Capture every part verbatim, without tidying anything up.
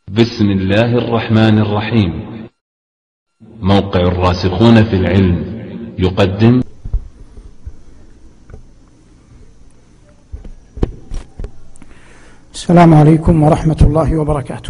بسم الله الرحمن الرحيم. موقع الراسخون في العلم يقدم السلام عليكم ورحمة الله وبركاته.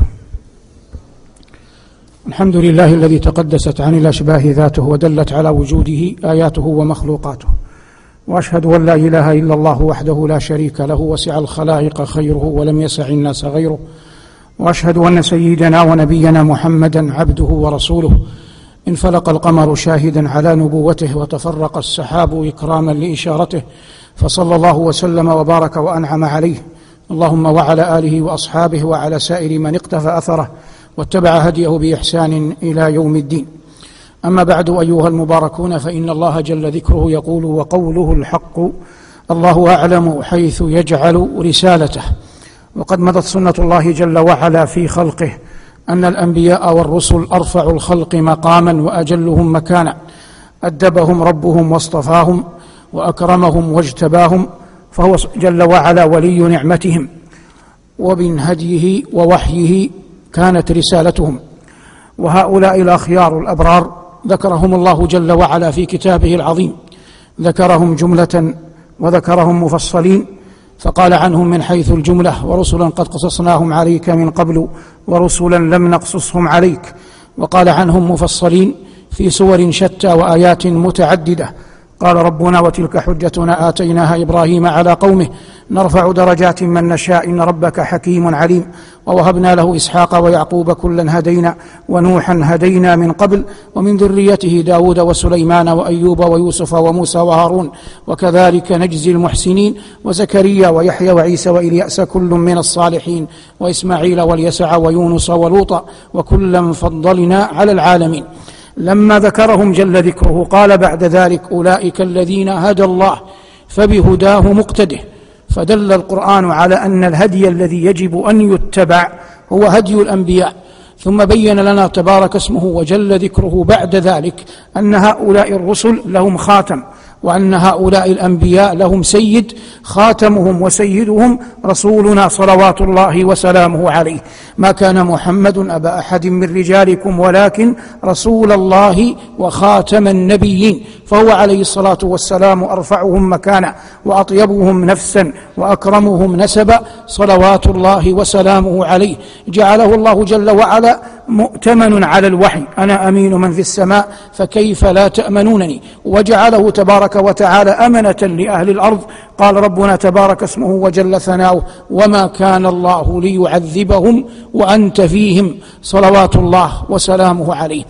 الحمد لله الذي تقدست عن الأشباه ذاته ودلت على وجوده آياته ومخلوقاته، وأشهد أن لا إله إلا الله وحده لا شريك له وسع الخلائق خيره ولم يسع الناس غيره، وأشهد أن سيدنا ونبينا محمدا عبده ورسوله انفلق القمر شاهدا على نبوته وتفرق السحاب إكراما لإشارته، فصلى الله وسلم وبارك وأنعم عليه اللهم وعلى آله وأصحابه وعلى سائر من اقتفى أثره واتبع هديه بإحسان إلى يوم الدين. أما بعد أيها المباركون، فإن الله جل ذكره يقول وقوله الحق الله أعلم حيث يجعل رسالته. وقد مضت سنة الله جل وعلا في خلقه أن الأنبياء والرسل أرفع الخلق مقاما وأجلهم مكانا، أدبهم ربهم واصطفاهم وأكرمهم واجتباهم، فهو جل وعلا ولي نعمتهم، ومن هديه ووحيه كانت رسالتهم. وهؤلاء الأخيار الأبرار ذكرهم الله جل وعلا في كتابه العظيم، ذكرهم جملة وذكرهم مفصلين، فقال عنهم من حيث الجملة ورسلا قد قصصناهم عليك من قبل ورسلا لم نقصصهم عليك، وقال عنهم مفصلين في سور شتى وآيات متعددة. قال ربنا وتلك حجتنا آتيناها إبراهيم على قومه نرفع درجات من نشاء إن ربك حكيم عليم، ووهبنا له إسحاق ويعقوب كلا هدينا ونوحا هدينا من قبل ومن ذريته داود وسليمان وأيوب ويوسف وموسى وهارون وكذلك نجزي المحسنين وزكريا ويحيى وعيسى وإلياس كل من الصالحين وإسماعيل واليسع ويونس ولوطا وكلا فضلنا على العالمين. لما ذكرهم جل ذكره قال بعد ذلك أولئك الذين هدى الله فبهداه مقتده، فدل القرآن على أن الهدي الذي يجب أن يتبع هو هدي الأنبياء. ثم بين لنا تبارك اسمه وجل ذكره بعد ذلك أن هؤلاء الرسل لهم خاتم، وأن هؤلاء الأنبياء لهم سيد، خاتمهم وسيدهم رسولنا صلوات الله وسلامه عليه. ما كان محمد أبا أحد من رجالكم ولكن رسول الله وخاتم النبيين، فهو عليه الصلاة والسلام أرفعهم مكانا وأطيبهم نفسا وأكرمهم نسبا صلوات الله وسلامه عليه. جعله الله جل وعلا مؤتمن على الوحي، أنا أمين من في السماء فكيف لا تأمنونني، وجعله تبارك وتعالى أمنة لأهل الأرض. قال ربنا تبارك اسمه وجل ثناؤه وما كان الله ليعذبهم وأنت فيهم صلوات الله وسلامه عليه.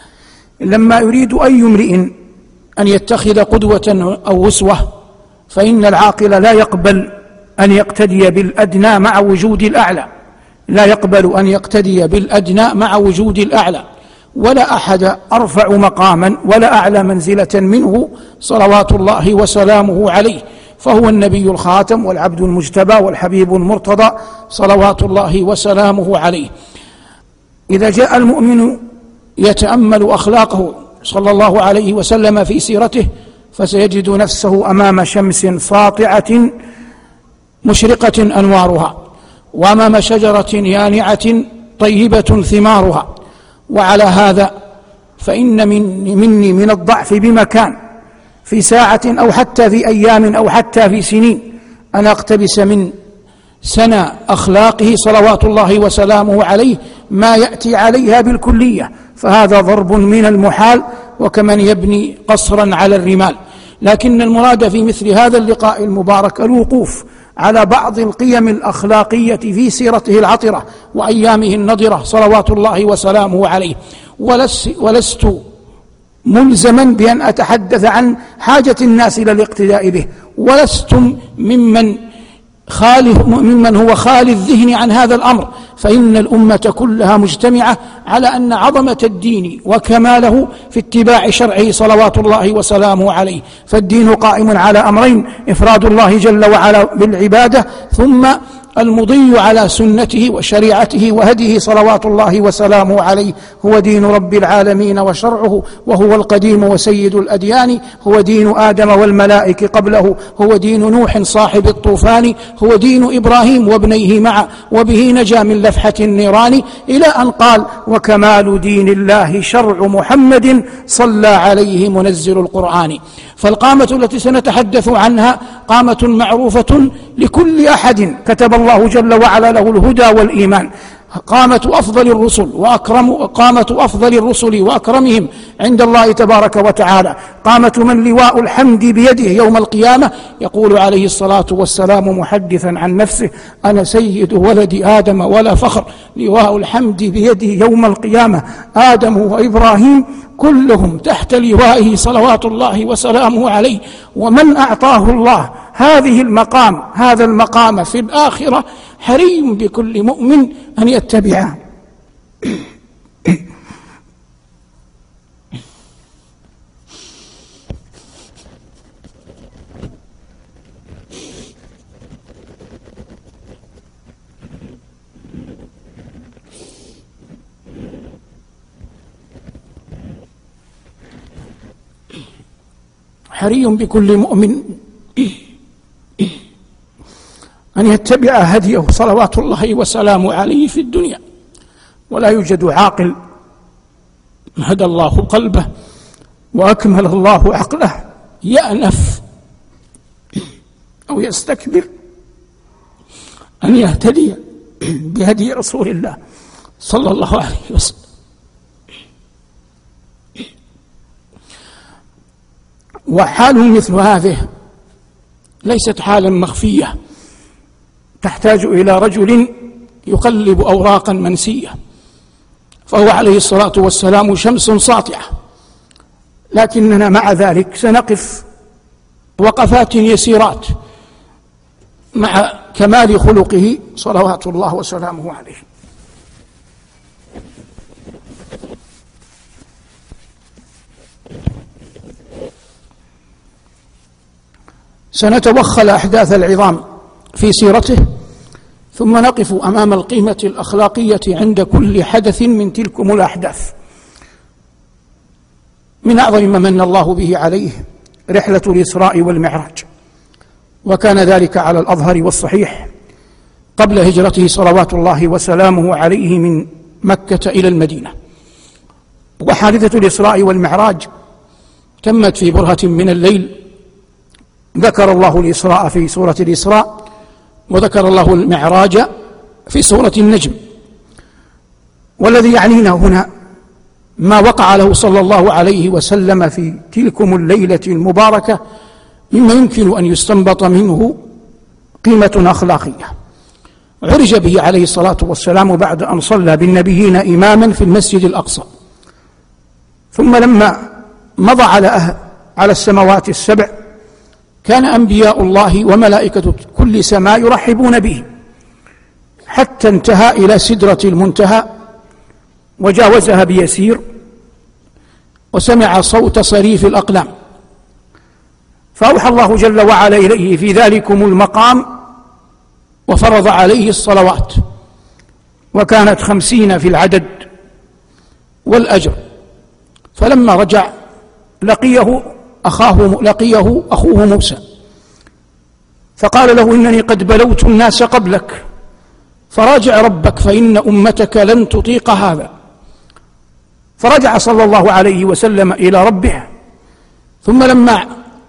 لما يريد أي امرئ أن يتخذ قدوة أو أسوة فإن العاقل لا يقبل أن يقتدي بالأدنى مع وجود الأعلى، لا يقبل أن يقتدي بالأدنى مع وجود الأعلى، ولا أحد أرفع مقاما ولا أعلى منزلة منه صلوات الله وسلامه عليه، فهو النبي الخاتم والعبد المجتبى والحبيب المرتضى صلوات الله وسلامه عليه. إذا جاء المؤمن يتأمل أخلاقه صلى الله عليه وسلم في سيرته فسيجد نفسه أمام شمس ساطعة مشرقة أنوارها، وأمام شجرة يانعة طيبة ثمارها. وعلى هذا فإن من مني من الضعف بمكان في ساعة أو حتى في أيام أو حتى في سنين أن أقتبس من سنى أخلاقه صلوات الله وسلامه عليه ما يأتي عليها بالكلية، فهذا ضرب من المحال وكمن يبني قصرا على الرمال. لكن المراد في مثل هذا اللقاء المبارك الوقوف على بعض القيم الأخلاقية في سيرته العطرة وأيامه النضرة صلوات الله وسلامه عليه. ولست ملزما بأن أتحدث عن حاجة الناس إلى الاقتداء به، ولست ممن خالف ممن هو خالي الذهن عن هذا الأمر، فإن الأمة كلها مجتمعة على أن عظمة الدين وكماله في اتباع شرعه صلوات الله وسلامه عليه. فالدين قائم على أمرين: إفراد الله جل وعلا بالعبادة، ثم المضي على سنته وشريعته وهديه صلوات الله وسلامه عليه هو دين رب العالمين وشرعه، وهو القديم وسيد الأديان، هو دين آدم والملائكة قبله، هو دين نوح صاحب الطوفان، هو دين إبراهيم وابنيه معا، وبه نجا من لفحة النيران، إلى أن قال: وكمال دين الله شرع محمد صلى عليه منزل القرآن. فالقامة التي سنتحدث عنها قامة معروفة لكل أحد كتب الله جل وعلا له الهدى والإيمان، قامة أفضل الرسل وأكرم قامة أفضل الرسل وأكرمهم عند الله تبارك وتعالى، قامة من لواء الحمد بيده يوم القيامة، يقول عليه الصلاة والسلام محدثا عن نفسه: أنا سيد ولد آدم ولا فخر، لواء الحمد بيدي يوم القيامة آدم وإبراهيم كلهم تحت لوائه صلوات الله وسلامه عليه. ومن أعطاه الله هذه المقام هذا المقام في الآخرة حري بكل مؤمن أن يتبعه. حري بكل مؤمن أن يتبع هديه صلوات الله وسلامه عليه في الدنيا، ولا يوجد عاقل هدى الله قلبه وأكمل الله عقله يأنف أو يستكبر أن يهتدي بهدي رسول الله صلى الله عليه وسلم. وحال مثل هذه ليست حالا مخفية تحتاج إلى رجل يقلب أوراقا منسية، فهو عليه الصلاة والسلام شمس ساطعة، لكننا مع ذلك سنقف وقفات يسيرات مع كمال خلقه صلوات الله وسلامه عليه. سنتوخى الأحداث العظام في سيرته، ثم نقف أمام القيمة الأخلاقية عند كل حدث من تلكم الأحداث. من أعظم ما من الله به عليه رحلة الإسراء والمعراج، وكان ذلك على الأظهر والصحيح قبل هجرته صلوات الله وسلامه عليه من مكة إلى المدينة. وحادثة الإسراء والمعراج تمت في برهة من الليل، ذكر الله الإسراء في سورة الإسراء، وذكر الله المعراج في سورة النجم. والذي يعنينا هنا ما وقع له صلى الله عليه وسلم في تلكم الليلة المباركة مما يمكن أن يستنبط منه قيمة أخلاقية. عرج به عليه الصلاة والسلام بعد أن صلى بالنبيين إماما في المسجد الأقصى، ثم لما مضى على أهل على السماوات السبع كان أنبياء الله وملائكة كل سماء يرحبون به، حتى انتهى إلى سدرة المنتهى وجاوزها بيسير، وسمع صوت صريف الأقلام، فأوحى الله جل وعلا إليه في ذلكم المقام وفرض عليه الصلوات، وكانت خمسين في العدد والأجر. فلما رجع لقيه أخاه لقيه أخوه موسى، فقال له: إنني قد بلوت الناس قبلك، فراجع ربك فإن أمتك لن تطيق هذا. فرجع صلى الله عليه وسلم إلى ربه، ثم لما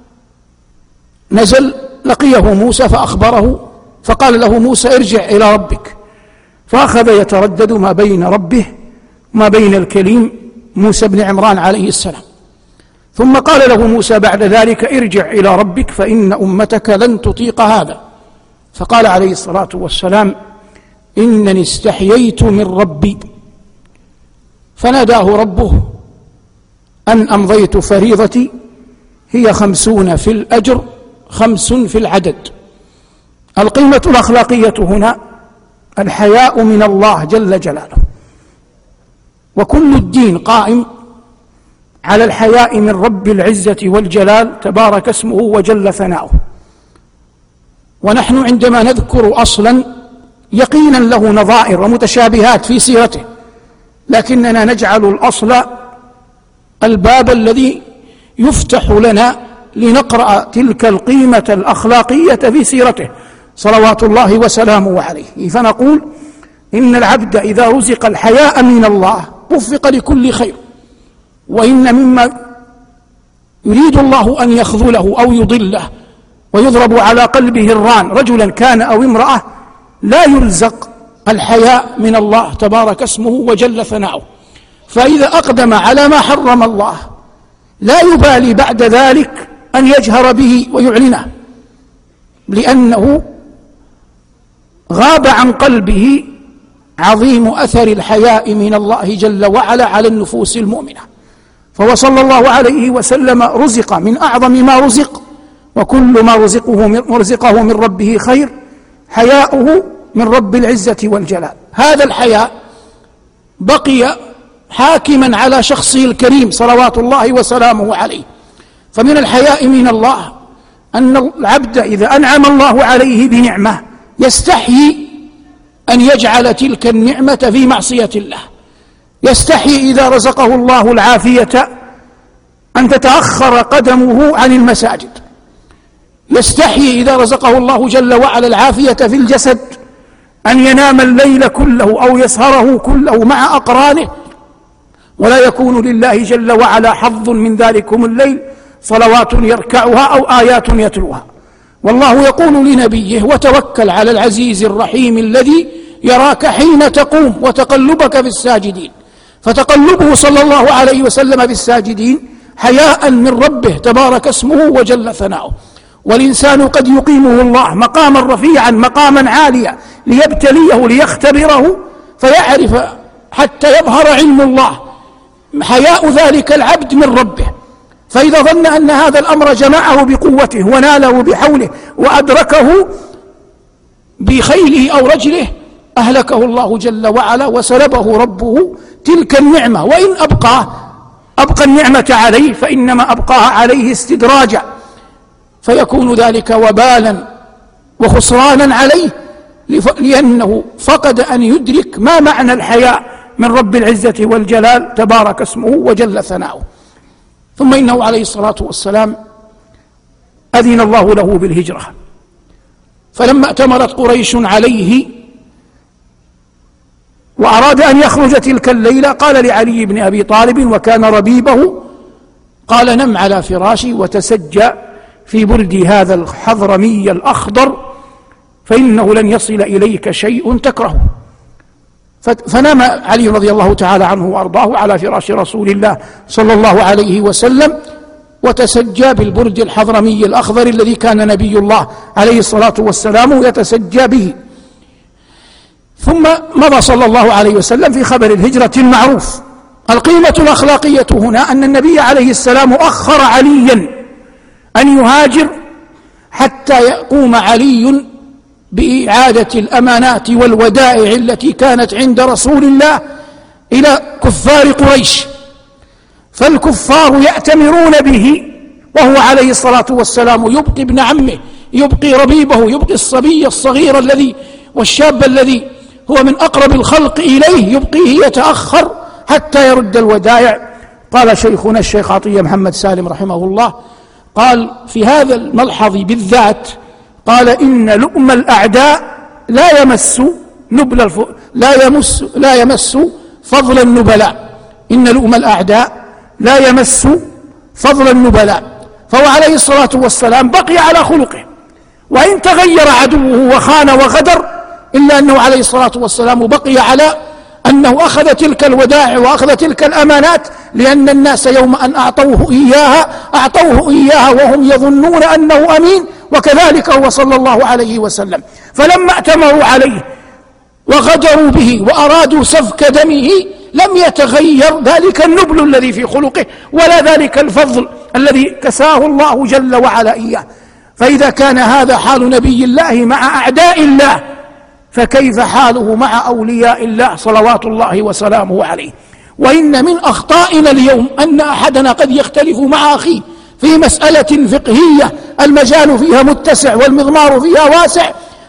نزل لقيه موسى فأخبره، فقال له موسى: ارجع إلى ربك. فأخذ يتردد ما بين ربه وما بين الكليم موسى بن عمران عليه السلام، ثم قال له موسى بعد ذلك: ارجع إلى ربك فإن أمتك لن تطيق هذا. فقال عليه الصلاة والسلام: إنني استحييت من ربي. فناداه ربه أن أمضيت فريضتي هي خمسون في الأجر خمس في العدد. القيمة الأخلاقية هنا الحياء من الله جل جلاله، وكل الدين قائم على الحياء من رب العزة والجلال تبارك اسمه وجل ثناؤه. ونحن عندما نذكر أصلا يقينا له نظائر ومتشابهات في سيرته، لكننا نجعل الأصل الباب الذي يفتح لنا لنقرأ تلك القيمة الأخلاقية في سيرته صلوات الله وسلامه عليه. فنقول إن العبد إذا رزق الحياء من الله وفق لكل خير، وإن مما يريد الله أن يخذله أو يضله ويضرب على قلبه الران رجلا كان أو امرأة لا يرزق الحياء من الله تبارك اسمه وجل ثناؤه، فإذا أقدم على ما حرم الله لا يبالي بعد ذلك أن يجهر به ويعلنه، لأنه غاب عن قلبه عظيم أثر الحياء من الله جل وعلا على النفوس المؤمنة. فهو صلى الله عليه وسلم رزق من أعظم ما رزق، وكل ما رزقه من, رزقه من ربه خير، حياؤه من رب العزة والجلال. هذا الحياء بقي حاكما على شخصه الكريم صلوات الله وسلامه عليه. فمن الحياء من الله أن العبد إذا أنعم الله عليه بنعمة يستحيي أن يجعل تلك النعمة في معصية الله، يستحيي إذا رزقه الله العافية أن تتأخر قدمه عن المساجد، يستحيي إذا رزقه الله جل وعلا العافية في الجسد أن ينام الليل كله أو يسهره كله مع أقرانه، ولا يكون لله جل وعلا حظ من ذلكم الليل صلوات يركعها أو آيات يتلوها. والله يقول لنبيه: وتوكل على العزيز الرحيم الذي يراك حين تقوم وتقلبك في الساجدين. فتقلبه صلى الله عليه وسلم في الساجدين حياء من ربه تبارك اسمه وجل ثناؤه. والإنسان قد يقيمه الله مقاما رفيعا مقاما عاليا ليبتليه ليختبره فيعرف حتى يظهر علم الله، حياء ذلك العبد من ربه. فإذا ظن أن هذا الأمر جمعه بقوته وناله بحوله وأدركه بخيله أو رجله أهلكه الله جل وعلا وسلبه ربه تلك النعمة. وإن أبقى أبقى النعمة عليه فإنما أبقاها عليه استدراجا، فيكون ذلك وبالا وخسرانا عليه، لأنه فقد أن يدرك ما معنى الحياء من رب العزة والجلال تبارك اسمه وجل ثناؤه. ثم إنه عليه الصلاة والسلام أذن الله له بالهجرة، فلما ائتمرت قريش عليه وأراد أن يخرج تلك الليلة قال لعلي بن أبي طالب وكان ربيبه، قال: نم على فراشي وتسجى في بردي هذا الحضرمي الأخضر فإنه لن يصل إليك شيء تكرهه. فنام علي رضي الله تعالى عنه وأرضاه على فراش رسول الله صلى الله عليه وسلم وتسجى بالبرد الحضرمي الأخضر الذي كان نبي الله عليه الصلاة والسلام يتسجى به. ثم مضى صلى الله عليه وسلم في خبر الهجرة المعروف. القيمة الأخلاقية هنا أن النبي عليه السلام أخر عليا أن يهاجر حتى يقوم علي بإعادة الأمانات والودائع التي كانت عند رسول الله إلى كفار قريش. فالكفار يأتمرون به وهو عليه الصلاة والسلام يبقي ابن عمه، يبقي ربيبه، يبقي الصبي الصغير الذي والشاب الذي هو من أقرب الخلق إليه، يبقيه يتأخر حتى يرد الودائع. قال شيخنا الشيخ عطية محمد سالم رحمه الله، قال في هذا الملحظ بالذات، قال: إن لؤم الأعداء لا يمس نبل الف... لا يمس لا يمس فضل النبلاء. إن لؤم الأعداء لا يمس فضل النبلاء. فهو عليه الصلاة والسلام بقي على خلقه، وإن تغير عدوه وخان وغدر إلا أنه عليه الصلاة والسلام بقي على أنه أخذ تلك الودائع وأخذ تلك الأمانات، لأن الناس يوم أن أعطوه إياها أعطوه إياها وهم يظنون أنه أمين، وكذلك هو صلى الله عليه وسلم. فلما ائتمروا عليه وغدروا به وأرادوا سفك دمه لم يتغير ذلك النبل الذي في خلقه ولا ذلك الفضل الذي كساه الله جل وعلا إياه. فإذا كان هذا حال نبي الله مع أعداء الله، فكيف حاله مع أولياء الله صلوات الله وسلامه عليه. وإن من أخطائنا اليوم أن أحدنا قد يختلف مع أخيه في مسألة فقهية المجال فيها متسع والمضمار فيها واسع،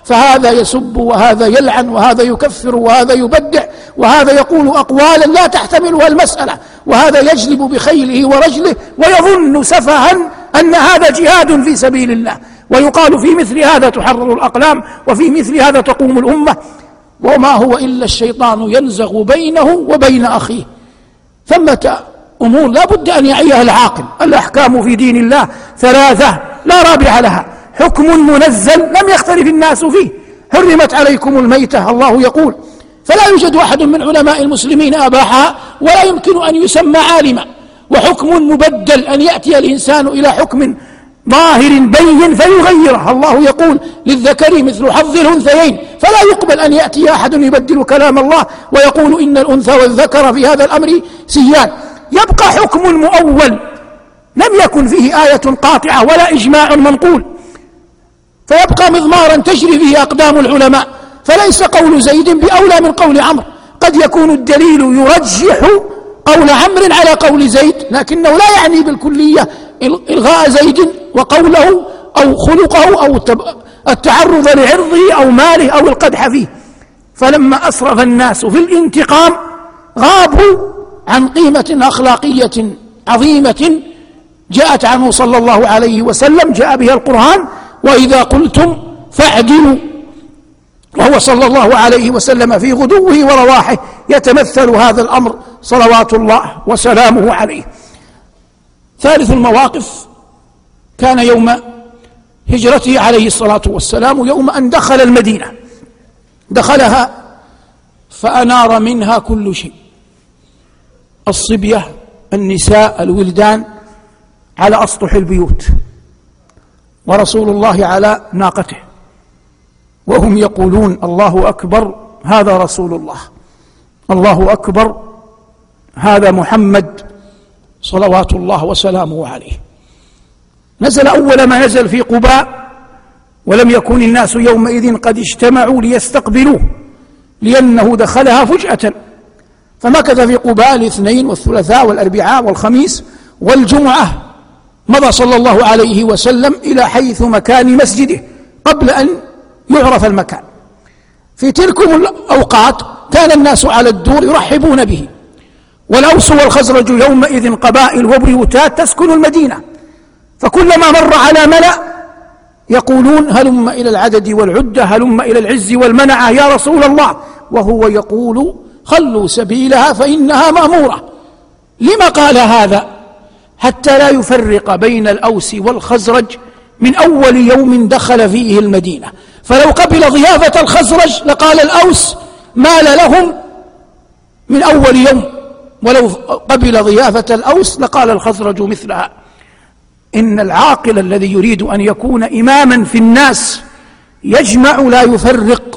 فهذا يسب وهذا يلعن وهذا يكفر وهذا يبدع وهذا يقول أقوالا لا تحتملها المسألة، وهذا يجلب بخيله ورجله ويظن سفها أن هذا جهاد في سبيل الله، ويقال في مثل هذا تحرر الأقلام وفي مثل هذا تقوم الأمة، وما هو إلا الشيطان ينزغ بينه وبين أخيه. ثمة أمور لا بد أن يعيها العاقل. الأحكام في دين الله ثلاثة لا رابع لها: حكم منزل لم يختلف الناس فيه، حرمت عليكم الميتة، الله يقول، فلا يوجد أحد من علماء المسلمين أباحها ولا يمكن أن يسمى عالما. وحكم مبدل، أن يأتي الإنسان إلى حكم ظاهر بين فيغيره، الله يقول للذكر مثل حظ الأنثيين، فلا يقبل أن يأتي أحد يبدل كلام الله ويقول إن الأنثى والذكر في هذا الأمر سيان. يبقى حكم مؤول لم يكن فيه آية قاطعة ولا إجماع منقول، فيبقى مضمارا تجري فيه أقدام العلماء، فليس قول زيد بأولى من قول عمرو. قد يكون الدليل يرجح قول عمرو على قول زيد، لكنه لا يعني بالكلية إلغاء زيد وقوله أو خلقه أو التعرض لعرضه أو ماله أو القدح فيه. فلما أسرف الناس في الانتقام غابوا عن قيمة أخلاقية عظيمة جاءت عنه صلى الله عليه وسلم، جاء بها القرآن: وإذا قلتم فاعدلوا. وهو صلى الله عليه وسلم في غدوه ورواحه يتمثل هذا الأمر صلوات الله وسلامه عليه. ثالث المواقف كان يوم هجرته عليه الصلاة والسلام، يوم أن دخل المدينة، دخلها فأنار منها كل شيء: الصبية، النساء، الولدان على أسطح البيوت، ورسول الله على ناقته، وهم يقولون: الله أكبر، هذا رسول الله، الله أكبر، هذا محمد صلوات الله وسلامه عليه. نزل أول ما نزل في قباء، ولم يكن الناس يومئذ قد اجتمعوا ليستقبلوه، لأنه دخلها فجأة، فمكث في قباء الاثنين والثلاثاء والأربعاء والخميس والجمعة. مضى صلى الله عليه وسلم إلى حيث مكان مسجده قبل أن يعرف المكان. في تلك الأوقات كان الناس على الدور يرحبون به، والأوس والخزرج يومئذ قبائل وبيوتات تسكن المدينة، فكلما مر على ملأ يقولون: هلم إلى العدد والعدة، هلم إلى العز والمنعة يا رسول الله، وهو يقول: خلوا سبيلها فإنها مأمورة. لما قال هذا؟ حتى لا يفرق بين الأوس والخزرج من أول يوم دخل فيه المدينة، فلو قبل ضيافة الخزرج لقال الأوس مال لهم من أول يوم، ولو قبل ضيافة الأوس لقال الخزرج مثلها. إن العاقل الذي يريد أن يكون إماما في الناس يجمع لا يفرق،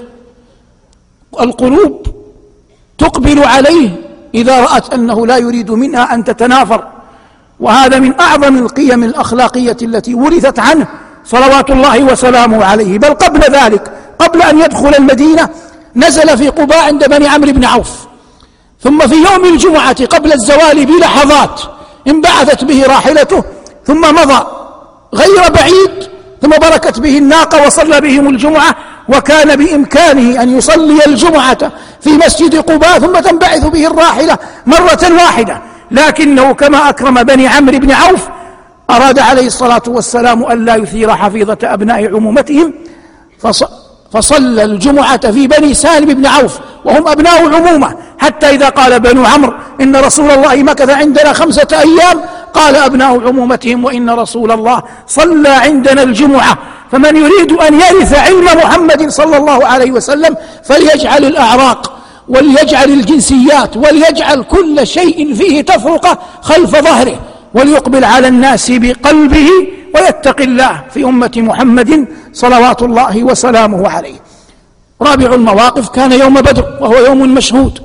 القلوب تقبل عليه إذا رأت أنه لا يريد منها أن تتنافر، وهذا من أعظم القيم الأخلاقية التي ورثت عنه صلوات الله وسلامه عليه. بل قبل ذلك، قبل أن يدخل المدينة، نزل في قباء عند بني عمرو بن عوف، ثم في يوم الجمعة قبل الزوال بلحظات انبعثت به راحلته، ثم مضى غير بعيد، ثم بركت به الناقة وصلى بهم الجمعة، وكان بإمكانه أن يصلي الجمعة في مسجد قباء ثم تنبعث به الراحلة مرة واحدة، لكنه كما أكرم بني عمرو بن عوف أراد عليه الصلاة والسلام أن لا يثير حفيظة أبناء عمومتهم، فصلى الجمعة في بني سالم بن عوف وهم أبناء عمومة، حتى إذا قال بنو عمرو إن رسول الله مكث عندنا خمسة أيام، قال أبناء عمومتهم: وإن رسول الله صلى عندنا الجمعة. فمن يريد أن يرث علم محمد صلى الله عليه وسلم فليجعل الأعراق وليجعل الجنسيات وليجعل كل شيء فيه تفرقة خلف ظهره، وليقبل على الناس بقلبه ويتق الله في أمة محمد صلوات الله وسلامه عليه. رابع المواقف كان يوم بدر، وهو يوم مشهود.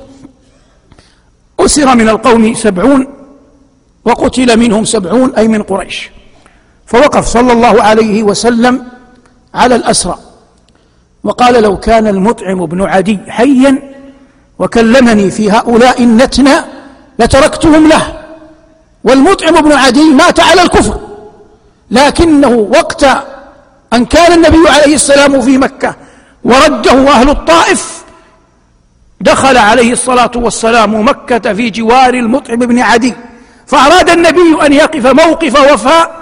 أسر من القوم سبعون وقتل منهم سبعون، أي من قريش، فوقف صلى الله عليه وسلم على الأسرى وقال: لو كان المطعم بن عدي حيا وكلمني في هؤلاء النتنى لتركتهم له. والمطعم بن عدي مات على الكفر، لكنه وقت أن كان النبي عليه السلام في مكة ورده أهل الطائف، دخل عليه الصلاة والسلام مكة في جوار المطعم بن عدي، فأراد النبي أن يقف موقف وفاء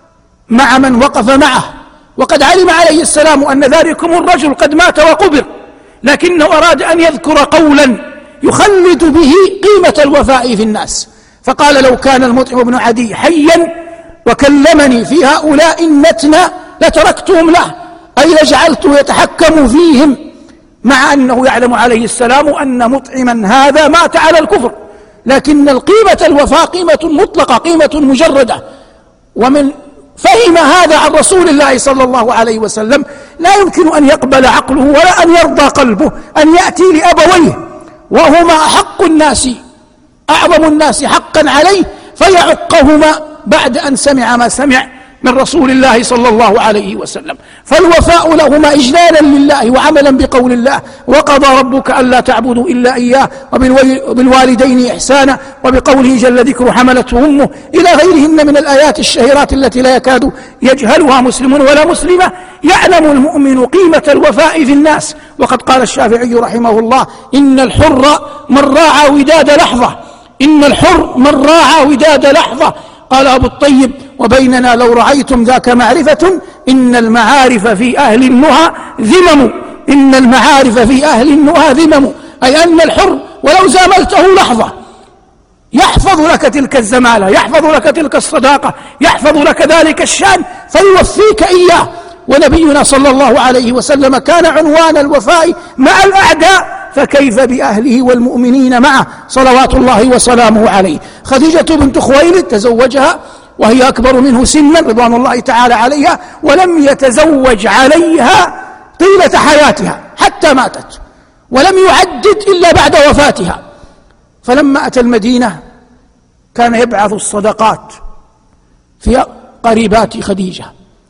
مع من وقف معه، وقد علم عليه السلام أن ذلكم الرجل قد مات وقبر، لكنه أراد أن يذكر قولا يخلد به قيمة الوفاء في الناس، فقال: لو كان المطعم بن عدي حيا وكلمني في هؤلاء النتنى لتركتهم له، أي لجعلته يتحكم فيهم، مع أنه يعلم عليه السلام أن مطعما هذا مات على الكفر، لكن القيمة الوفاء قيمة مطلقة، قيمة مجردة. ومن فهم هذا عن رسول الله صلى الله عليه وسلم لا يمكن أن يقبل عقله ولا أن يرضى قلبه أن يأتي لأبويه وهما أحق الناس أعظم الناس حقا عليه فيعقهما بعد أن سمع ما سمع من رسول الله صلى الله عليه وسلم. فالوفاء لهما إجلالا لله وعملا بقول الله: وقضى ربك ألا تعبدوا إلا إياه وبالوالدين إحسانا، وبقوله جل ذكره: حملته أمه، إلى غيرهن من الآيات الشهيرات التي لا يكاد يجهلها مسلم ولا مسلمة. يعلم المؤمن قيمة الوفاء في الناس، وقد قال الشافعي رحمه الله: إن الحر من راعى وداد لحظة، إن الحر من راعى وداد لحظة. قال أبو الطيب: وبيننا لو رعيتم ذاك معرفة، إن المعارف في أهل النهى ذمم، إن المعارف في أهل النهى ذمم، أي أن الحر ولو زاملته لحظة يحفظ لك تلك الزمالة، يحفظ لك تلك الصداقة، يحفظ لك ذلك الشأن فيوفيك إياه. ونبينا صلى الله عليه وسلم كان عنوان الوفاء مع الأعداء، فكيف بأهله والمؤمنين معه صلوات الله وسلامه عليه. خديجة بنت خويلد تزوجها وهي أكبر منه سنا رضوان الله تعالى عليها، ولم يتزوج عليها طيلة حياتها حتى ماتت، ولم يعدد إلا بعد وفاتها. فلما أتى المدينة كان يبعث الصدقات في قريبات خديجة،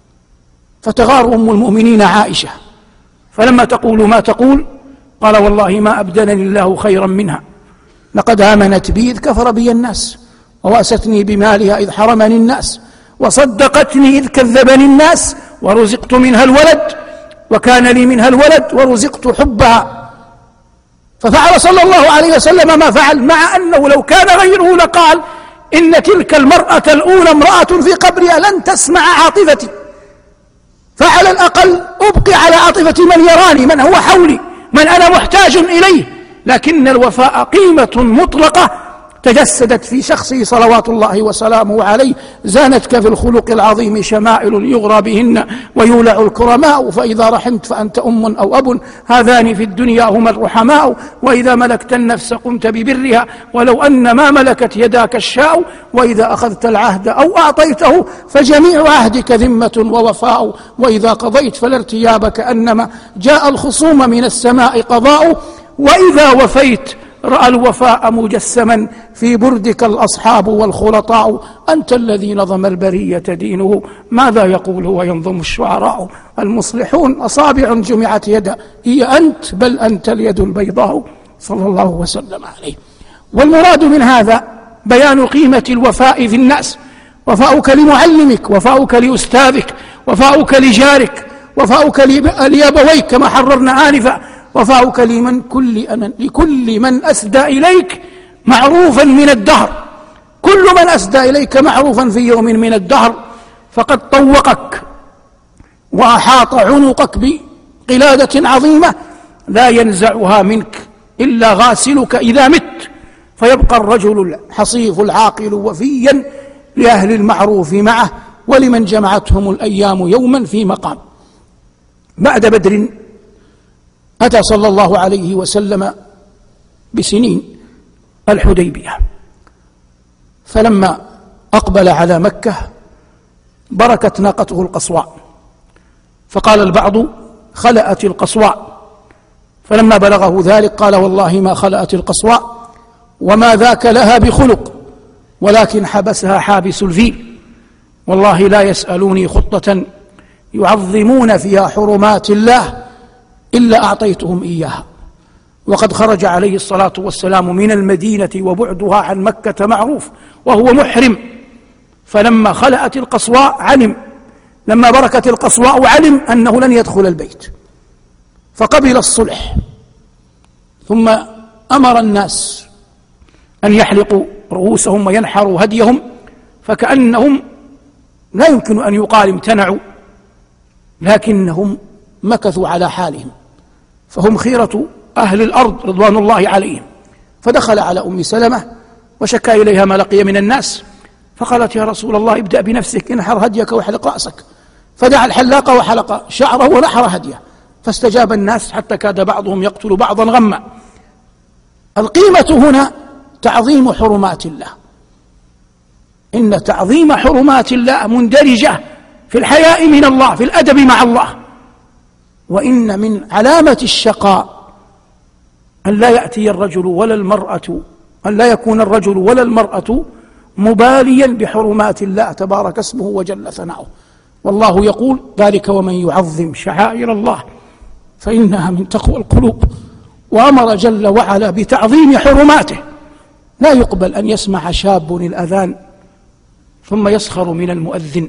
فتغار أم المؤمنين عائشة، فلما تقول ما تقول قال: والله ما أبدلني الله خيرا منها، لقد آمنت بي إذ كفر بي الناس، ووأستني بمالها إذ حرمني الناس، وصدقتني إذ كذبني الناس، ورزقت منها الولد، وكان لي منها الولد، ورزقت حبها. ففعل صلى الله عليه وسلم ما فعل، مع أنه لو كان غيره لقال: إن تلك المرأة الأولى امرأة في قبرها لن تسمع عاطفتي، فعلى الأقل أبقي على عاطفة من يراني، من هو حولي، من أنا محتاج إليه. لكن الوفاء قيمة مطلقة تجسدت في شخصه صلوات الله وسلامه عليه. زانتك في الخلق العظيم شمائل يغرى بهن ويولع الكرماء، فإذا رحمت فأنت أم أو أب، هذان في الدنيا هما الرحماء، وإذا ملكت النفس قمت ببرها، ولو أن ما ملكت يداك الشاء، وإذا أخذت العهد أو أعطيته فجميع عهدك ذمة ووفاء، وإذا قضيت فلا ارتياب كأنما جاء الخصوم من السماء قضاء، وإذا وفيت رأى الوفاء مجسما في بردك الأصحاب والخلطاء. أنت الذي نظم البرية دينه، ماذا يقول وينظم الشعراء؟ المصلحون أصابع جمعت يدا، هي أنت بل أنت اليد البيضاء، صلى الله وسلم عليه. والمراد من هذا بيان قيمة الوفاء في الناس: وفاؤك لمعلمك، وفاؤك لأستاذك، وفاؤك لجارك، وفاؤك لأبويك كما حررنا آنفا، وفاؤك لمن كل أمن لكل من أسدى إليك معروفا من الدهر. كل من أسدى إليك معروفا في يوم من الدهر فقد طوقك وأحاط عنقك بقلادة عظيمة لا ينزعها منك إلا غاسلك إذا مت، فيبقى الرجل الحصيف العاقل وفيا لأهل المعروف معه، ولمن جمعتهم الأيام يوما في مقام. بعد بدر أتى صلى الله عليه وسلم بسنين الحديبية، فلما أقبل على مكة بركت ناقته القصواء، فقال البعض: خلأت القصواء. فلما بلغه ذلك قال: والله ما خلأت القصواء، وما ذاك لها بخلق، ولكن حبسها حابس الفيل، والله لا يسألوني خطة يعظمون فيها حرمات الله إلا أعطيتهم إياها. وقد خرج عليه الصلاة والسلام من المدينة وبعدها عن مكة معروف وهو محرم، فلما خلأت القصواء علم، لما بركت القصواء علم أنه لن يدخل البيت، فقبل الصلح، ثم أمر الناس أن يحلقوا رؤوسهم وينحروا هديهم، فكأنهم لا يمكن أن يقال امتنعوا، لكنهم مكثوا على حالهم، فهم خيرة أهل الأرض رضوان الله عليهم. فدخل على أم سلمة وشكى إليها ما لقي من الناس، فقالت: يا رسول الله، ابدأ بنفسك، انحر هديك واحلق رأسك. فدعا الحلاق وحلق شعره ونحر هديه، فاستجاب الناس حتى كاد بعضهم يقتل بعضا غما. القيمة هنا تعظيم حرمات الله، إن تعظيم حرمات الله مندرجة في الحياء من الله، في الأدب مع الله. وإن من علامة الشقاء أن لا يأتي الرجل ولا المرأة، أن لا يكون الرجل ولا المرأة مباليا بحرمات الله تبارك اسمه وجل ثناؤه. والله يقول: ذلك ومن يعظم شعائر الله فإنها من تقوى القلوب. وأمر جل وعلا بتعظيم حرماته. لا يقبل أن يسمع شاب الأذان ثم يسخر من المؤذن،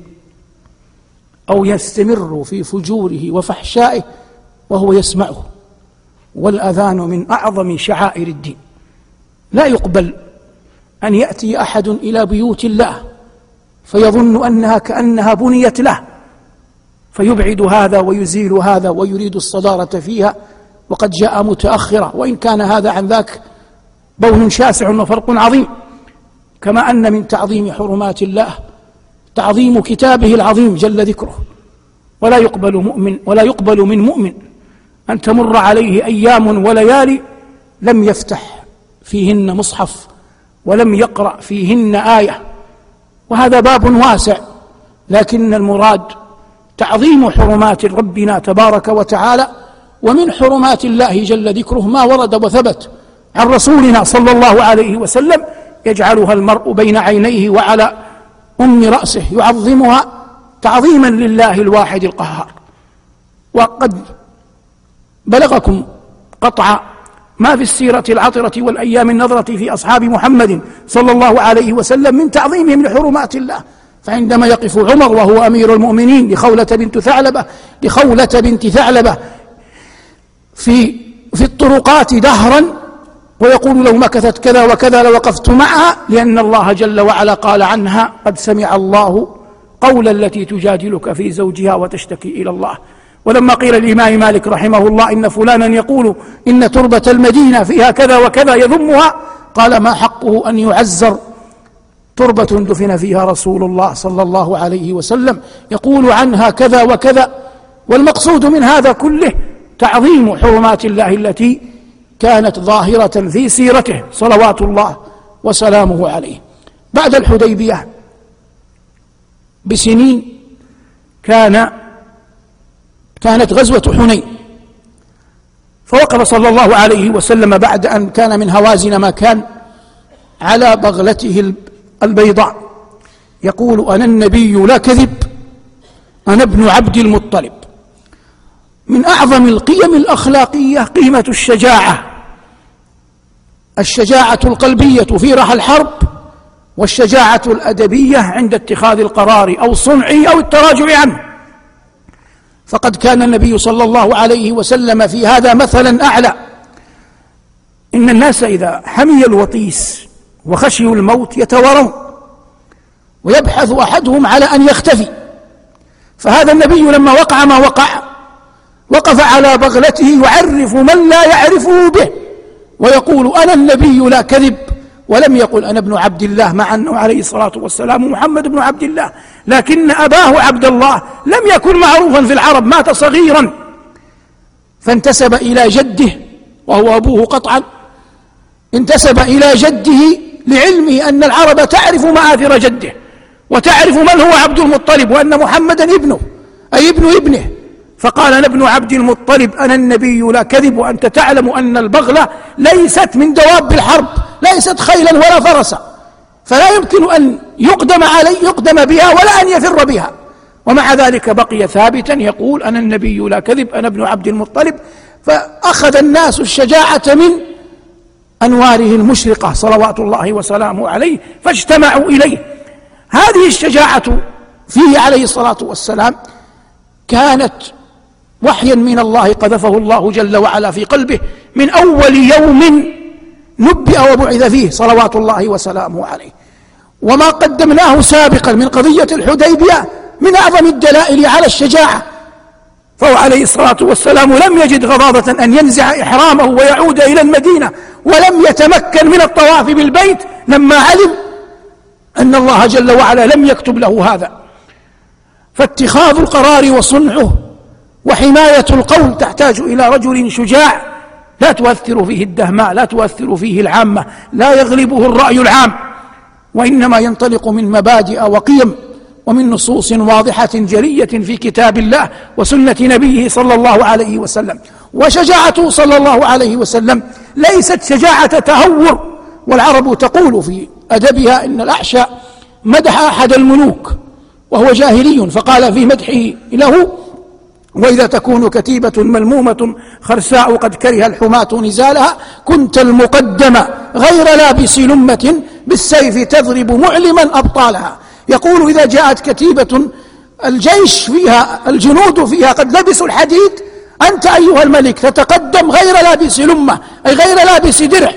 أو يستمر في فجوره وفحشائه وهو يسمعه، والأذان من أعظم شعائر الدين. لا يقبل أن يأتي أحد إلى بيوت الله فيظن أنها كأنها بنيت له، فيبعد هذا ويزيل هذا ويريد الصدارة فيها، وقد جاء متأخرة، وإن كان هذا عن ذاك بون شاسع وفرق عظيم. كما أن من تعظيم حرمات الله تعظيم كتابه العظيم جل ذكره. ولا يقبل مؤمن ولا يقبل من مؤمن أن تمر عليه أيام وليالي لم يفتح فيهن مصحف ولم يقرأ فيهن آية، وهذا باب واسع، لكن المراد تعظيم حرمات ربنا تبارك وتعالى. ومن حرمات الله جل ذكره ما ورد وثبت عن رسولنا صلى الله عليه وسلم يجعلها المرء بين عينيه وعلى أم رأسه، يعظمها تعظيما لله الواحد القهار. وقد بلغكم قطع ما في السيرة العطرة والأيام النظرة في أصحاب محمد صلى الله عليه وسلم من تعظيمهم لحرمات الله. فعندما يقف عمر وهو أمير المؤمنين لخولة بنت ثعلبة لخولة بنت ثعلبة في في الطرقات دهرا ويقول: لو مكثت كذا وكذا لوقفت معها، لأن الله جل وعلا قال عنها: قد سمع الله قول التي تجادلك في زوجها وتشتكي إلى الله. ولما قيل الإمام مالك رحمه الله: إن فلانا يقول إن تربة المدينة فيها كذا وكذا يذمها، قال: ما حقه أن يعزر تربة دفن فيها رسول الله صلى الله عليه وسلم يقول عنها كذا وكذا. والمقصود من هذا كله تعظيم حرمات الله التي كانت ظاهرة في سيرته صلوات الله وسلامه عليه. بعد الحديبية بسنين كان كانت غزوة حنين، فوقف صلى الله عليه وسلم بعد أن كان من هوازن ما كان على بغلته البيضاء يقول: أنا النبي لا كذب، أنا ابن عبد المطلب. من أعظم القيم الأخلاقية قيمة الشجاعة، الشجاعة القلبية في رحى الحرب، والشجاعة الأدبية عند اتخاذ القرار أو صنعه أو التراجع عنه. فقد كان النبي صلى الله عليه وسلم في هذا مثلا أعلى. إن الناس إذا حمي الوطيس وخشيوا الموت يتوارون ويبحث أحدهم على أن يختفي، فهذا النبي لما وقع ما وقع وقف على بغلته يعرف من لا يعرفه به ويقول: أنا النبي لا كذب. ولم يقل أنا ابن عبد الله، مع أنه عليه الصلاة والسلام محمد بن عبد الله، لكن أباه عبد الله لم يكن معروفا في العرب، مات صغيرا، فانتسب إلى جده وهو أبوه قطعا، انتسب إلى جده لعلمه أن العرب تعرف مآثر جده وتعرف من هو عبد المطلب وأن محمدا ابنه أي ابن ابنه، فقال: أنا ابن عبد المطلب، أنا النبي لا كذب، وأنت تعلم أن البغلة ليست من دواب الحرب، ليست خيلا ولا فرسا، فلا يمكن أن يقدم علي يقدم بها ولا أن يفر بها. ومع ذلك بقي ثابتا يقول: أنا النبي لا كذب، أنا ابن عبد المطلب. فأخذ الناس الشجاعة من أنواره المشرقة صلوات الله وسلامه عليه فاجتمعوا إليه. هذه الشجاعة فيه عليه الصلاة والسلام كانت وحيا من الله قذفه الله جل وعلا في قلبه من أول يوم نبئ وبعث فيه صلوات الله وسلامه عليه. وما قدمناه سابقا من قضية الحديبية من أعظم الدلائل على الشجاعة، فهو عليه الصلاة والسلام لم يجد غضاضة أن ينزع إحرامه ويعود إلى المدينة، ولم يتمكن من الطواف بالبيت لما علم أن الله جل وعلا لم يكتب له هذا. فاتخاذ القرار وصنعه وحماية القول تحتاج إلى رجل شجاع لا تؤثر فيه الدهماء، لا تؤثر فيه العامة، لا يغلبه الرأي العام، وإنما ينطلق من مبادئ وقيم ومن نصوص واضحة جلية في كتاب الله وسنة نبيه صلى الله عليه وسلم. وشجاعته صلى الله عليه وسلم ليست شجاعة تهور، والعرب تقول في أدبها إن الأحشى مدح أحد الملوك وهو جاهلي فقال في مدحه له: وإذا تكون كتيبة ملمومة خرساء قد كره الحماة نزالها كنت المقدم غير لابس لمة بالسيف تضرب معلما أبطالها. يقول: إذا جاءت كتيبة الجيش فيها الجنود فيها قد لبسوا الحديد، أنت أيها الملك تتقدم غير لابس لمة، أي غير لابس درع،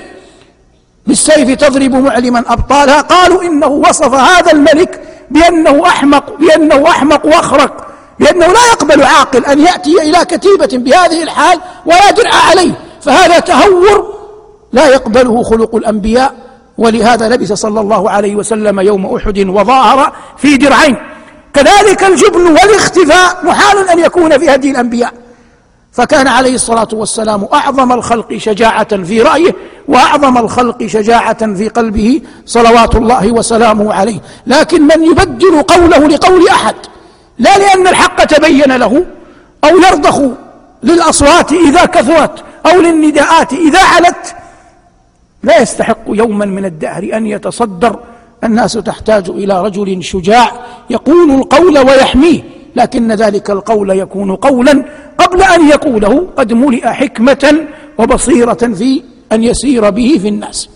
بالسيف تضرب معلما أبطالها. قالوا إنه وصف هذا الملك بأنه أحمق، بأنه أحمق وأخرق، لأنه لا يقبل عاقل أن يأتي إلى كتيبة بهذه الحال ولا درع عليه، فهذا تهور لا يقبله خلق الأنبياء. ولهذا لبس صلى الله عليه وسلم يوم أحد وظاهر في درعين. كذلك الجبن والاختفاء محال أن يكون في هدي الأنبياء، فكان عليه الصلاة والسلام أعظم الخلق شجاعة في رأيه وأعظم الخلق شجاعة في قلبه صلوات الله وسلامه عليه. لكن من يبدل قوله لقول أحد لا لأن الحق تبين له أو يرضخ للأصوات إذا كثرت أو للنداءات إذا علت لا يستحق يوما من الدهر أن يتصدر. الناس تحتاج إلى رجل شجاع يقول القول ويحميه، لكن ذلك القول يكون قولا قبل أن يقوله قد ملئ حكمة وبصيرة في أن يسير به في الناس.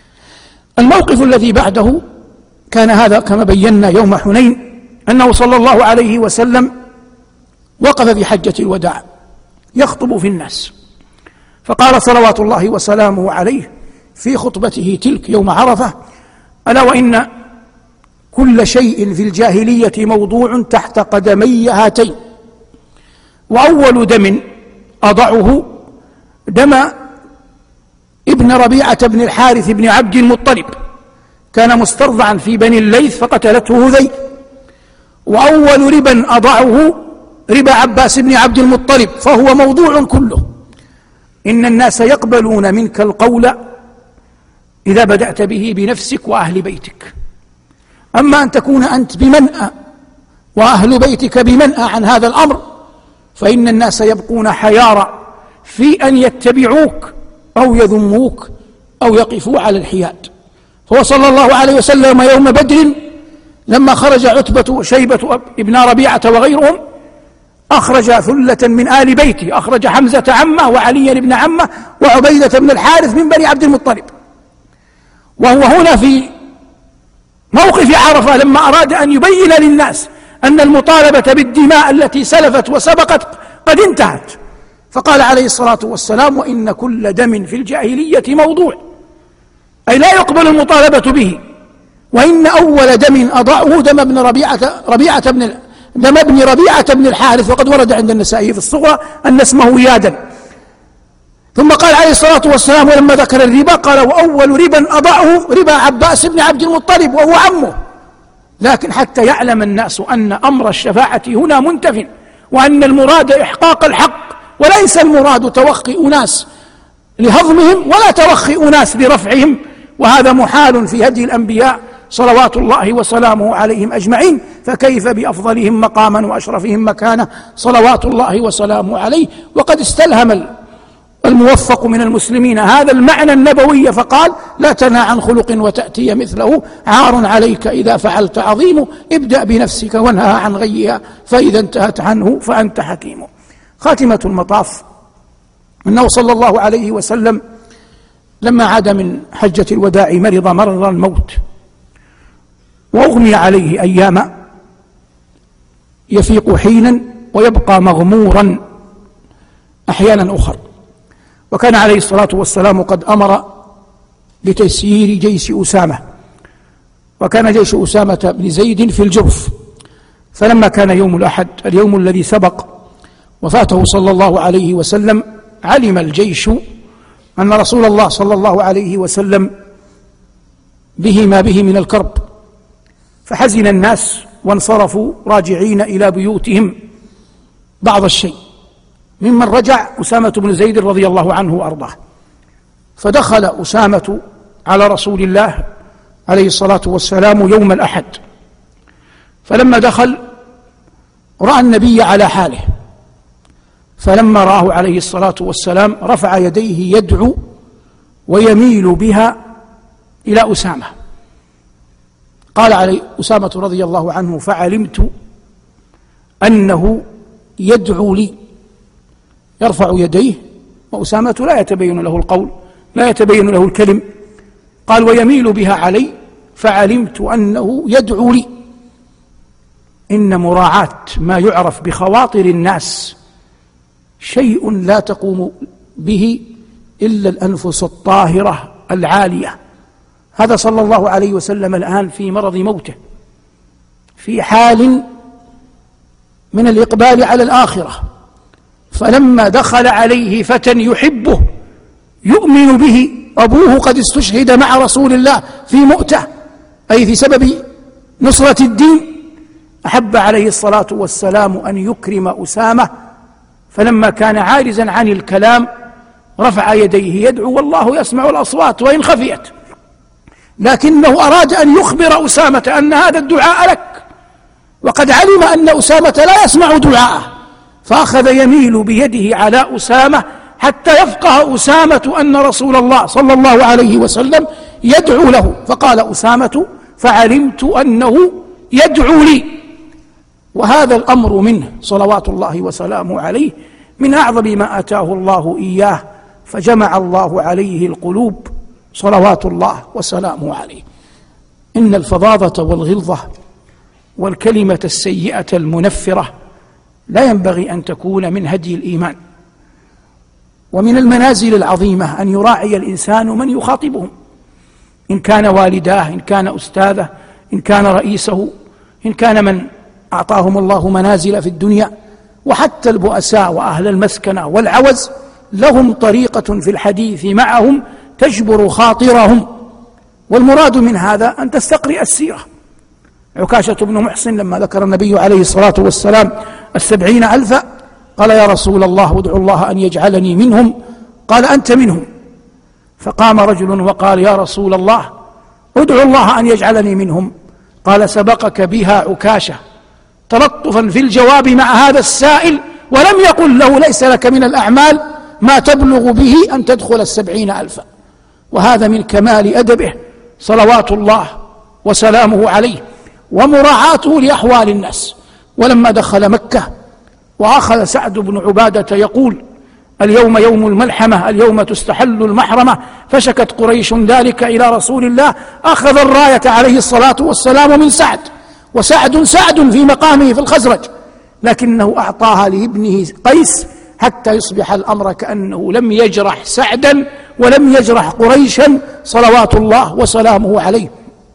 الموقف الذي بعده كان هذا كما بينا يوم حنين، أنه صلى الله عليه وسلم وقف في حجة الوداع يخطب في الناس، فقال صلوات الله وسلامه عليه في خطبته تلك يوم عرفة: ألا وإن كل شيء في الجاهلية موضوع تحت قدمي هاتين، وأول دم أضعه دم ابن ربيعة بن الحارث بن عبد المطلب، كان مسترضعا في بني الليث فقتلته هذيل. وأول ربا أضعه ربا عباس بن عبد المطلب، فهو موضوع كله. إن الناس يقبلون منك القول إذا بدأت به بنفسك وأهل بيتك، أما أن تكون أنت بمنأى وأهل بيتك بمنأى عن هذا الأمر فإن الناس يبقون حيارى في أن يتبعوك أو يذموك أو يقفوا على الحياد. فهو صلى الله عليه وسلم يوم بدر لما خرج عتبة وشيبة ابن ربيعة وغيرهم أخرج ثلة من آل بيته، أخرج حمزة عمه وعلي بن عمه وعبيدة بن الحارث من بني عبد المطلب. وهو هنا في موقف عرفة لما أراد أن يبين للناس أن المطالبة بالدماء التي سلفت وسبقت قد انتهت، فقال عليه الصلاة والسلام: وإن كل دم في الجاهلية موضوع، أي لا يقبل المطالبة به. وإن أول دم أضعه دم ابن ربيعة ربيعة بن دم ابن ربيعة بن الحارث، وقد ورد عند النسائي في الصغرى أن اسمه يادا. ثم قال عليه الصلاة والسلام ولما ذكر الربا قال: وأول ربا أضعه ربا عباس بن عبد المطلب وهو عمه. لكن حتى يعلم الناس أن أمر الشفاعة هنا منتف، وأن المراد إحقاق الحق وليس المراد توخي أناس لهضمهم ولا توخي أناس لرفعهم، وهذا محال في هدي الأنبياء صلوات الله وسلامه عليهم أجمعين، فكيف بأفضلهم مقاما وأشرفهم مكانة صلوات الله وسلامه عليه. وقد استلهم الموفق من المسلمين هذا المعنى النبوي فقال: لا تنهى عن خلق وتأتي مثله، عار عليك إذا فعلت عظيم، ابدأ بنفسك وانهى عن غيها فإذا انتهت عنه فأنت حكيم. خاتمة المطاف أنه صلى الله عليه وسلم لما عاد من حجة الوداع مرض مرض الموت وأغمي عليه أياما، يفيق حينا ويبقى مغمورا أحيانا أخر. وكان عليه الصلاة والسلام قد أمر بتسيير جيش أسامة، وكان جيش أسامة بن زيد في الجرف. فلما كان يوم الأحد اليوم الذي سبق وفاته صلى الله عليه وسلم، علم الجيش أن رسول الله صلى الله عليه وسلم به ما به من الكرب، فحزن الناس وانصرفوا راجعين إلى بيوتهم بعض الشيء. ممن رجع أسامة بن زيد رضي الله عنه وأرضاه، فدخل أسامة على رسول الله عليه الصلاة والسلام يوم الأحد. فلما دخل رأى النبي على حاله، فلما رآه عليه الصلاة والسلام رفع يديه يدعو ويميل بها إلى أسامة. قال عليه أسامة رضي الله عنه: فعلمت أنه يدعو لي، يرفع يديه وأسامة لا يتبين له القول، لا يتبين له الكلم. قال: ويميل بها علي، فعلمت أنه يدعو لي. إن مراعاة ما يعرف بخواطر الناس شيء لا تقوم به إلا الأنفس الطاهرة العالية. هذا صلى الله عليه وسلم الآن في مرض موته، في حال من الإقبال على الآخرة، فلما دخل عليه فتى يحبه يؤمن به، أبوه قد استشهد مع رسول الله في مؤتة، أي في سبب نصرة الدين، أحب عليه الصلاة والسلام أن يكرم أسامة. فلما كان عاجزا عن الكلام رفع يديه يدعو، والله يسمع الأصوات وإن خفيت، لكنه أراد أن يخبر أسامة أن هذا الدعاء لك، وقد علم أن أسامة لا يسمع دعاءه، فأخذ يميل بيده على أسامة حتى يفقه أسامة أن رسول الله صلى الله عليه وسلم يدعو له. فقال أسامة: فعلمت أنه يدعو لي. وهذا الأمر منه صلوات الله وسلامه عليه من أعظم ما أتاه الله إياه، فجمع الله عليه القلوب صلوات الله وسلامه عليه. إن الفظاظة والغلظة والكلمة السيئة المنفرة لا ينبغي أن تكون من هدي الإيمان. ومن المنازل العظيمة أن يراعي الإنسان من يخاطبهم، إن كان والداه، إن كان أستاذه، إن كان رئيسه، إن كان من أعطاهم الله منازل في الدنيا. وحتى البؤساء وأهل المسكنة والعوز لهم طريقة في الحديث معهم تجبر خاطرهم، والمراد من هذا أن تستقرئ السيرة. عكاشة بن محصن لما ذكر النبي عليه الصلاة والسلام السبعين ألفا قال: يا رسول الله ادعو الله أن يجعلني منهم. قال: أنت منهم. فقام رجل وقال: يا رسول الله ادعو الله أن يجعلني منهم. قال: سبقك بها عكاشة، تلطفا في الجواب مع هذا السائل، ولم يقل له: ليس لك من الأعمال ما تبلغ به أن تدخل السبعين ألفا. وهذا من كمال أدبه صلوات الله وسلامه عليه ومراعاته لأحوال الناس. ولما دخل مكة وأخذ سعد بن عبادة يقول: اليوم يوم الملحمة، اليوم تستحل المحرمة، فشكت قريش ذلك إلى رسول الله، أخذ الراية عليه الصلاة والسلام من سعد، وسعد سعد في مقامه في الخزرج، لكنه أعطاها لابنه قيس حتى يصبح الأمر كأنه لم يجرح سعدا ولم يجرح قريشا صلوات الله وسلامه عليه.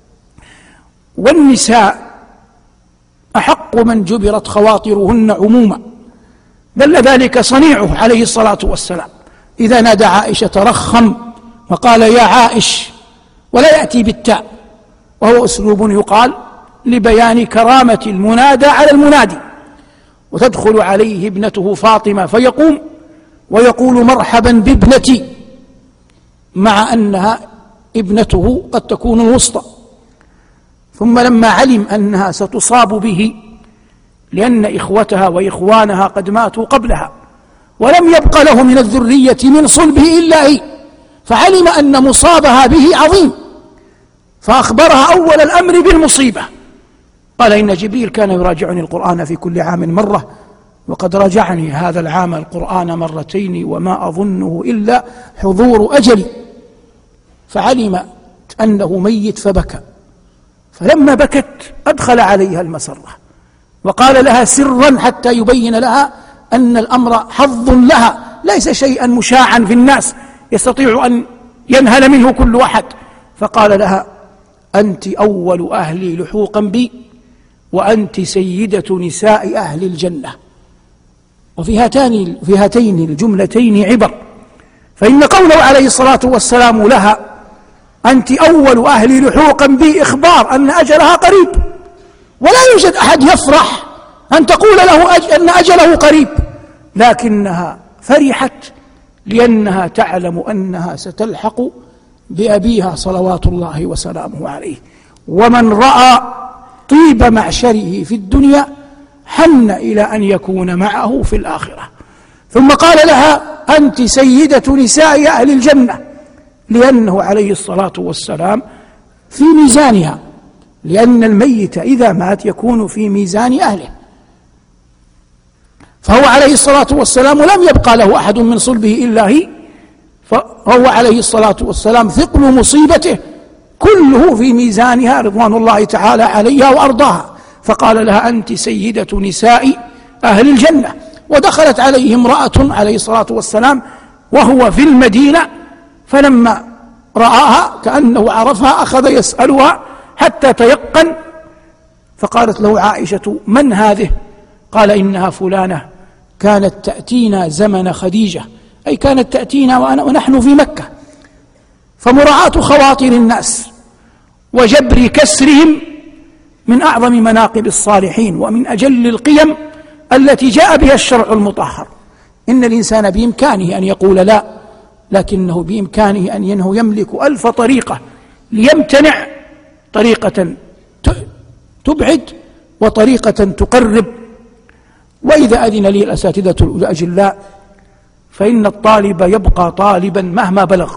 والنساء أحق من جبرت خواطرهن عموما، دل ذلك صنيعه عليه الصلاة والسلام إذا نادى عائشة رخم وقال: يا عائش، ولا يأتي بالتاء، وهو أسلوب يقال لبيان كرامة المنادى على المنادي. وتدخل عليه ابنته فاطمة فيقوم ويقول: مرحبا بابنتي، مع أنها ابنته قد تكون الوسطى. ثم لما علم أنها ستصاب به لأن إخوتها وإخوانها قد ماتوا قبلها ولم يبق له من الذرية من صلبه إلا هي، فعلم أن مصابها به عظيم، فأخبرها أول الأمر بالمصيبة. قال: إن جبريل كان يراجعني القرآن في كل عام مرة، وقد راجعني هذا العام القرآن مرتين، وما أظنه إلا حضور أجلي. فعلمت أنه ميت فبكى، فلما بكت أدخل عليها المسرة وقال لها سرا حتى يبين لها أن الأمر حظ لها ليس شيئا مشاعا في الناس يستطيع أن ينهل منه كل أحد. فقال لها: أنت أول أهلي لحوقا بي، وأنت سيدة نساء أهل الجنة. وفي هاتين في هاتين الجملتين عبر، فإن قوله عليه الصلاة والسلام لها: أنت أول أهلي لحوقا بي، إخبار أن أجلها قريب، ولا يوجد أحد يفرح أن تقول له أج... أن أجله قريب، لكنها فرحت لأنها تعلم أنها ستلحق بأبيها صلوات الله وسلامه عليه. ومن رأى طيب معشره في الدنيا حن إلى أن يكون معه في الآخرة. ثم قال لها: أنت سيدة نساء أهل الجنة، لأنه عليه الصلاة والسلام في ميزانها، لأن الميت إذا مات يكون في ميزان أهله، فهو عليه الصلاة والسلام لم يبقى له أحد من صلبه إلا هي، فهو عليه الصلاة والسلام ثقل مصيبته كله في ميزانها رضوان الله تعالى عليها وأرضاها. فقال لها: أنت سيدة نساء أهل الجنة. ودخلت عليه امرأة عليه الصلاة والسلام وهو في المدينة، فلما رآها كأنه عرفها أخذ يسألها حتى تيقن، فقالت له عائشة: من هذه؟ قال: إنها فلانة كانت تأتينا زمن خديجة، أي كانت تأتينا ونحن في مكة. فمراعاة خواطر الناس وجبر كسرهم من أعظم مناقب الصالحين ومن أجل القيم التي جاء بها الشرع المطهر. إن الإنسان بإمكانه أن يقول لا، لكنه بإمكانه أن ينهو يملك ألف طريقة ليمتنع، طريقة تبعد وطريقة تقرب. وإذا أذن لي الأساتذة الأجلاء فإن الطالب يبقى طالبا مهما بلغ،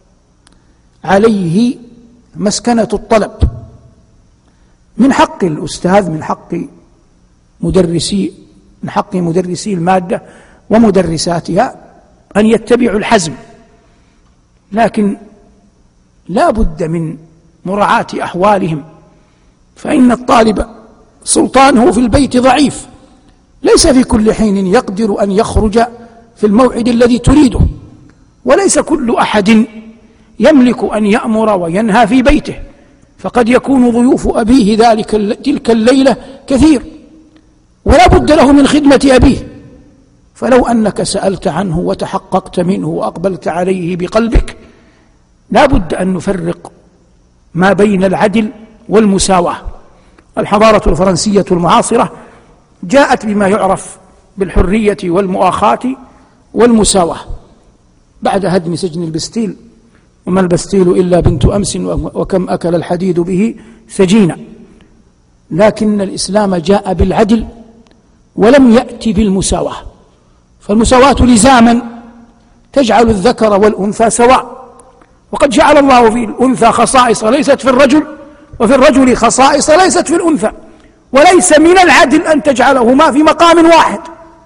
عليه مسكنة الطلب. من حق الأستاذ، من حق مدرسي من حق مدرسي المادة ومدرساتها أن يتبعوا الحزم، لكن لا بد من مراعاة أحوالهم، فإن الطالب سلطانه في البيت ضعيف، ليس في كل حين يقدر أن يخرج في الموعد الذي تريده، وليس كل أحد يملك أن يأمر وينهى في بيته، فقد يكون ضيوف أبيه ذلك تلك الليلة كثير، ولا بد له من خدمة أبيه. فلو أنك سألت عنه وتحققت منه وأقبلت عليه بقلبك، لا بد أن نفرق ما بين العدل والمساواة. الحضارة الفرنسية المعاصرة جاءت بما يعرف بالحرية والمؤاخاة والمساواة بعد هدم سجن البستيل، وما البستيل إلا بنت أمس وكم أكل الحديد به سجينا. لكن الإسلام جاء بالعدل ولم يأتي بالمساواة، فالمساواة لزاما تجعل الذكر والأنثى سواء، وقد جعل الله في الأنثى خصائص ليست في الرجل، وفي الرجل خصائص ليست في الأنثى، وليس من العدل أن تجعلهما في مقام واحد.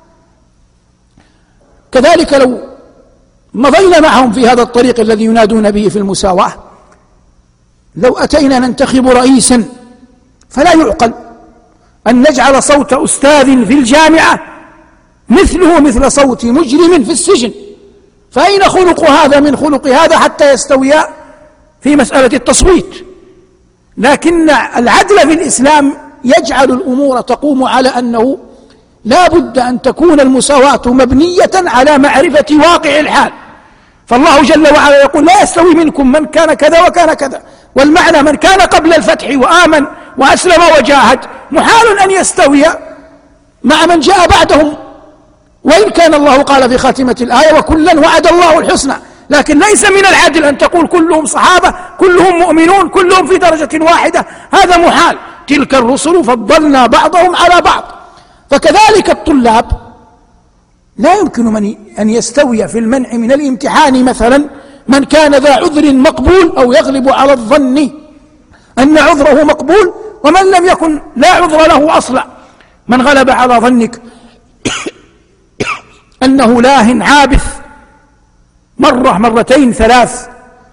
كذلك لو مضينا معهم في هذا الطريق الذي ينادون به في المساواة، لو أتينا ننتخب رئيسا فلا يعقل أن نجعل صوت أستاذ في الجامعة مثله مثل صوت مجرم في السجن، فأين خلق هذا من خلق هذا حتى يستويا في مسألة التصويت؟ لكن العدل في الإسلام يجعل الأمور تقوم على أنه لا بد أن تكون المساواة مبنية على معرفة واقع الحال. فالله جل وعلا يقول: لا يستوي منكم من كان كذا وكان كذا، والمعنى من كان قبل الفتح وآمن وأسلم وجاهد محال أن يستوي مع من جاء بعدهم، وإن كان الله قال في خاتمة الآية: وكلا وعد الله الحسنى. لكن ليس من العدل أن تقول كلهم صحابة كلهم مؤمنون كلهم في درجة واحدة، هذا محال. تلك الرسل فضلنا بعضهم على بعض. فكذلك الطلاب لا يمكن من أن يستوي في المنع من الامتحان مثلا من كان ذا عذر مقبول أو يغلب على الظن أن عذره مقبول، ومن لم يكن لا عذر له أصلا. من غلب على ظنك أنه لاه عابث مرة مرتين ثلاث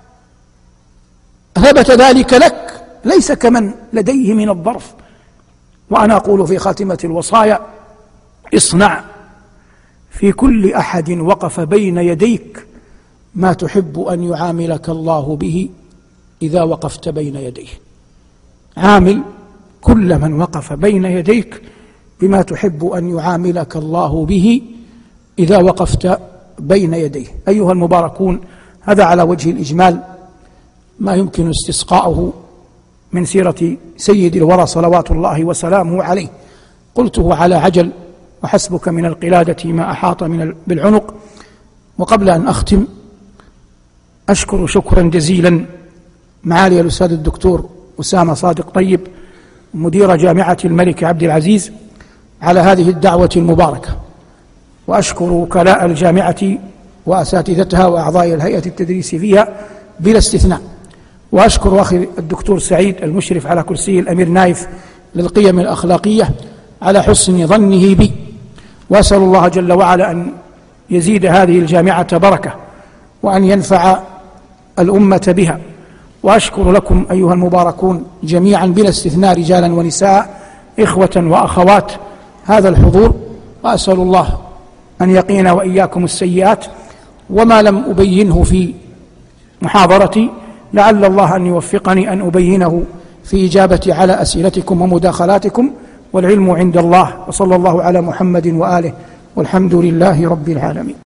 ثبت ذلك لك، ليس كمن لديه من الظرف. وأنا أقول في خاتمة الوصايا: اصنع في كل أحد وقف بين يديك ما تحب أن يعاملك الله به إذا وقفت بين يديه. عامل كل من وقف بين يديك بما تحب أن يعاملك الله به إذا وقفت بين يديه. أيها المباركون، هذا على وجه الإجمال ما يمكن استسقاؤه من سيرة سيد الورى صلوات الله وسلامه عليه. قلته على عجل وحسبك من القلادة ما أحاط من بالعنق. وقبل أن أختم أشكر شكرا جزيلا معالي الأستاذ الدكتور أسامة صادق طيب مدير جامعة الملك عبد العزيز على هذه الدعوة المباركة، وأشكر وكلاء الجامعة وأساتذتها وأعضاء الهيئة التدريس فيها بلا استثناء، وأشكر أخي الدكتور سعيد المشرف على كرسي الأمير نايف للقيم الأخلاقية على حسن ظنه بي، وأسأل الله جل وعلا أن يزيد هذه الجامعة بركة وأن ينفع الأمة بها. وأشكر لكم أيها المباركون جميعا بلا استثناء رجالا ونساء إخوة وأخوات هذا الحضور، وأسأل الله أن يقينا وإياكم السيئات وما لم أبينه في محاضرتي لعل الله أن يوفقني أن أبينه في إجابة على أسئلتكم ومداخلاتكم، والعلم عند الله، وصلى الله على محمد وآله، والحمد لله رب العالمين.